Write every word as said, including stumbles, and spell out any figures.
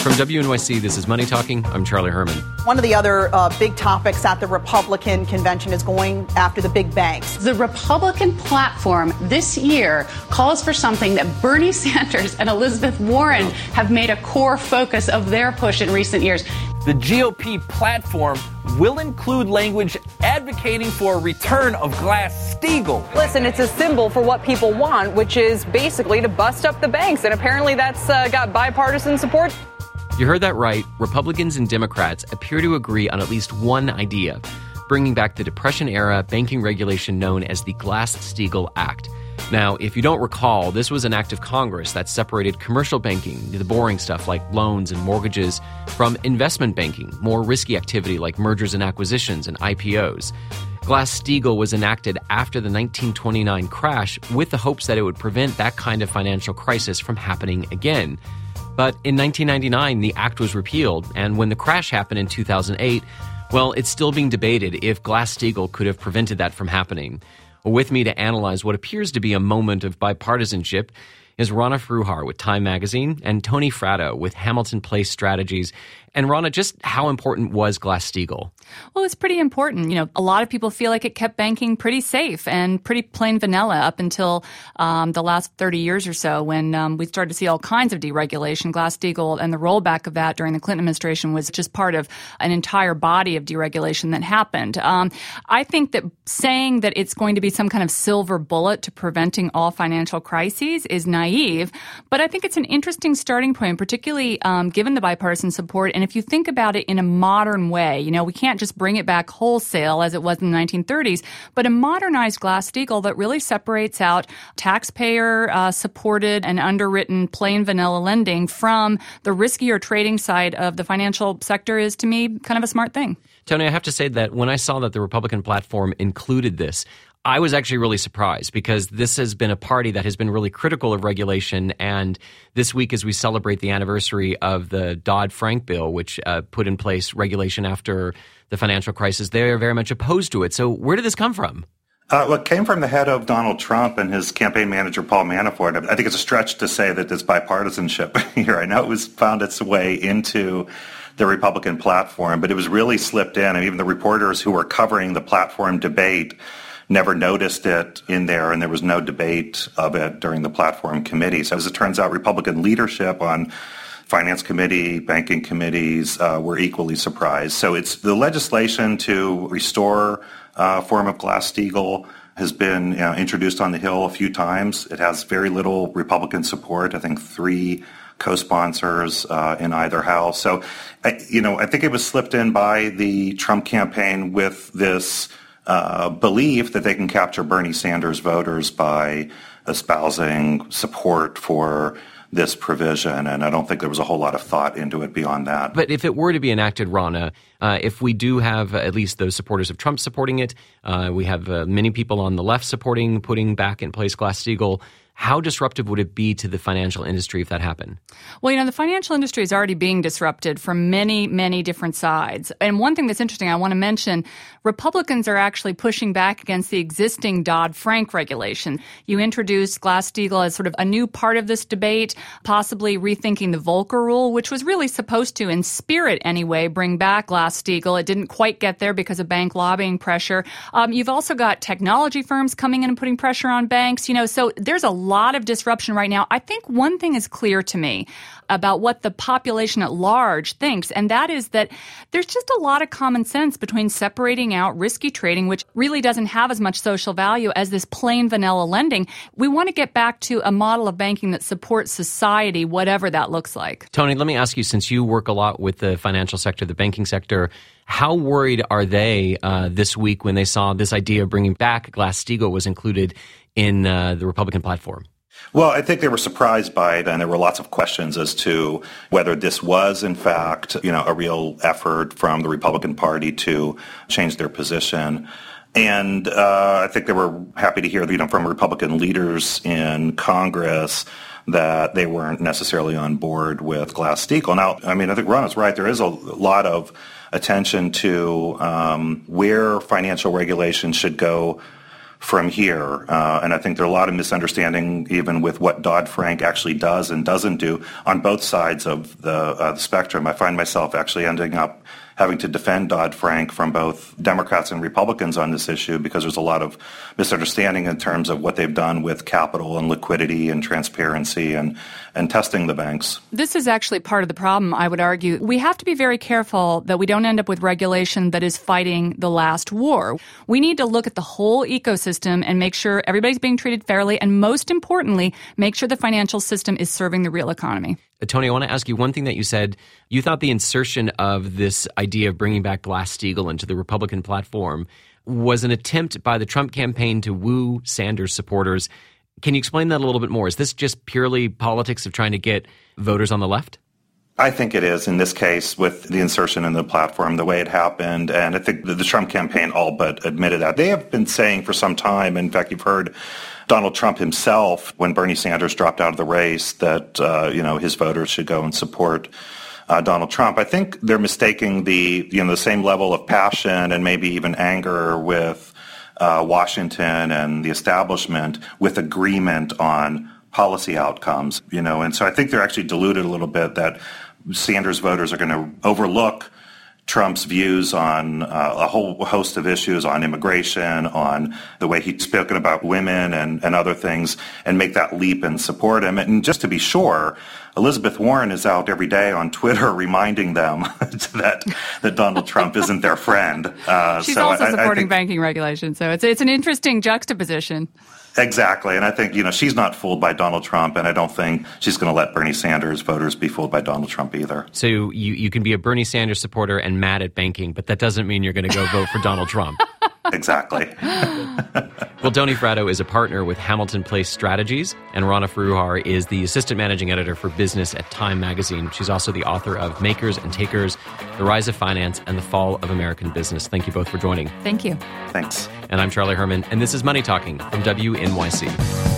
From W N Y C, this is Money Talking. I'm Charlie Herman. One of the other uh, big topics at the Republican convention is going after the big banks. The Republican platform this year calls for something that Bernie Sanders and Elizabeth Warren have made a core focus of their push in recent years. The G O P platform will include language advocating for a return of Glass-Steagall. Listen, it's a symbol for what people want, which is basically to bust up the banks, and apparently that's uh, got bipartisan support. You heard that right. Republicans and Democrats appear to agree on at least one idea, bringing back the Depression-era banking regulation known as the Glass-Steagall Act. Now, if you don't recall, this was an act of Congress that separated commercial banking, the boring stuff like loans and mortgages, from investment banking, more risky activity like mergers and acquisitions and I P Os. Glass-Steagall was enacted after the nineteen twenty-nine crash with the hopes that it would prevent that kind of financial crisis from happening again. But in nineteen ninety-nine, the act was repealed, and when the crash happened in two thousand eight, well, it's still being debated if Glass-Steagall could have prevented that from happening. With me to analyze what appears to be a moment of bipartisanship is Rana Foroohar with Time Magazine and Tony Fratto with Hamilton Place Strategies. And Rana, just how important was Glass-Steagall? Well, it's pretty important. You know, a lot of people feel like it kept banking pretty safe and pretty plain vanilla up until um, the last thirty years or so when um, we started to see all kinds of deregulation. Glass-Steagall and the rollback of that during the Clinton administration was just part of an entire body of deregulation that happened. Um, I think that saying that it's going to be some kind of silver bullet to preventing all financial crises is naive, but I think it's an interesting starting point, particularly um, given the bipartisan support. And if you think about it in a modern way, you know, we can't just bring it back wholesale as it was in the nineteen thirties, but a modernized Glass-Steagall that really separates out taxpayer-supported uh, and underwritten plain vanilla lending from the riskier trading side of the financial sector is, to me, kind of a smart thing. Tony, I have to say that when I saw that the Republican platform included this, I was actually really surprised because this has been a party that has been really critical of regulation. And this week, as we celebrate the anniversary of the Dodd-Frank bill, which uh, put in place regulation after the financial crisis, they are very much opposed to it. So where did this come from? Uh, well, it came from the head of Donald Trump and his campaign manager, Paul Manafort. I think it's a stretch to say that there's bipartisanship here. I know it was found its way into the Republican platform, but it was really slipped in. And even the reporters who were covering the platform debate never noticed it in there, and there was no debate of it during the platform committee. So as it turns out, Republican leadership on finance committee, banking committees uh, were equally surprised. So it's the legislation to restore a form of Glass-Steagall has been you know, introduced on the Hill a few times. It has very little Republican support. I think three co-sponsors uh, in either house. So, I, you know, I think it was slipped in by the Trump campaign with this Uh, belief that they can capture Bernie Sanders voters by espousing support for this provision. And I don't think there was a whole lot of thought into it beyond that. But if it were to be enacted, Rana, uh, if we do have at least those supporters of Trump supporting it, uh, we have uh, many people on the left supporting putting back in place Glass-Steagall, how disruptive would it be to the financial industry if that happened? Well, you know, the financial industry is already being disrupted from many, many different sides. And one thing that's interesting, I want to mention, Republicans are actually pushing back against the existing Dodd-Frank regulation. You introduced Glass-Steagall as sort of a new part of this debate, possibly rethinking the Volcker Rule, which was really supposed to, in spirit anyway, bring back Glass-Steagall. It didn't quite get there because of bank lobbying pressure. Um, you've also got technology firms coming in and putting pressure on banks. You know, so there's a lot of disruption right now. I think one thing is clear to me about what the population at large thinks, and that is that there's just a lot of common sense between separating out risky trading, which really doesn't have as much social value as this plain vanilla lending. We want to get back to a model of banking that supports society, whatever that looks like. Tony, let me ask you, since you work a lot with the financial sector, the banking sector, how worried are they uh, this week when they saw this idea of bringing back Glass-Steagall was included in uh, the Republican platform? Well, I think they were surprised by it, and there were lots of questions as to whether this was, in fact, you know, a real effort from the Republican Party to change their position. And uh, I think they were happy to hear, you know, from Republican leaders in Congress that they weren't necessarily on board with Glass-Steagall. Now, I mean, I think Ron is right. There is a lot of attention to um, where financial regulation should go from here. Uh, and I think there are a lot of misunderstanding even with what Dodd-Frank actually does and doesn't do on both sides of the, uh, the spectrum. I find myself actually ending up having to defend Dodd-Frank from both Democrats and Republicans on this issue because there's a lot of misunderstanding in terms of what they've done with capital and liquidity and transparency and, and testing the banks. This is actually part of the problem, I would argue. We have to be very careful that we don't end up with regulation that is fighting the last war. We need to look at the whole ecosystem and make sure everybody's being treated fairly, and most importantly, make sure the financial system is serving the real economy. Tony, I want to ask you one thing that you said. You thought the insertion of this idea of bringing back Glass-Steagall into the Republican platform was an attempt by the Trump campaign to woo Sanders supporters. Can you explain that a little bit more? Is this just purely politics of trying to get voters on the left? I think it is in this case with the insertion in the platform, the way it happened. And I think the, the Trump campaign all but admitted that. They have been saying for some time, in fact, you've heard Donald Trump himself, when Bernie Sanders dropped out of the race, that, uh, you know, his voters should go and support uh, Donald Trump. I think they're mistaking the, you know, the same level of passion and maybe even anger with uh, Washington and the establishment with agreement on policy outcomes, you know. And so I think they're actually deluded a little bit that Sanders voters are going to overlook Trump's views on uh, a whole host of issues, on immigration, on the way he's spoken about women and, and other things, and make that leap and support him. And just to be sure, Elizabeth Warren is out every day on Twitter reminding them that that Donald Trump isn't their friend. Uh, She's so also I, supporting I think, banking regulation, so it's it's an interesting juxtaposition. Exactly. And I think, you know, she's not fooled by Donald Trump, and I don't think she's going to let Bernie Sanders voters be fooled by Donald Trump either. So you, you can be a Bernie Sanders supporter and mad at banking, but that doesn't mean you're going to go vote for Donald Trump. Exactly. Well, Doni Fratto is a partner with Hamilton Place Strategies, and Rana Foroohar is the assistant managing editor for business at Time Magazine. She's also the author of Makers and Takers, The Rise of Finance, and the Fall of American Business. Thank you both for joining. Thank you. Thanks. And I'm Charlie Herman, and this is Money Talking from W N Y C.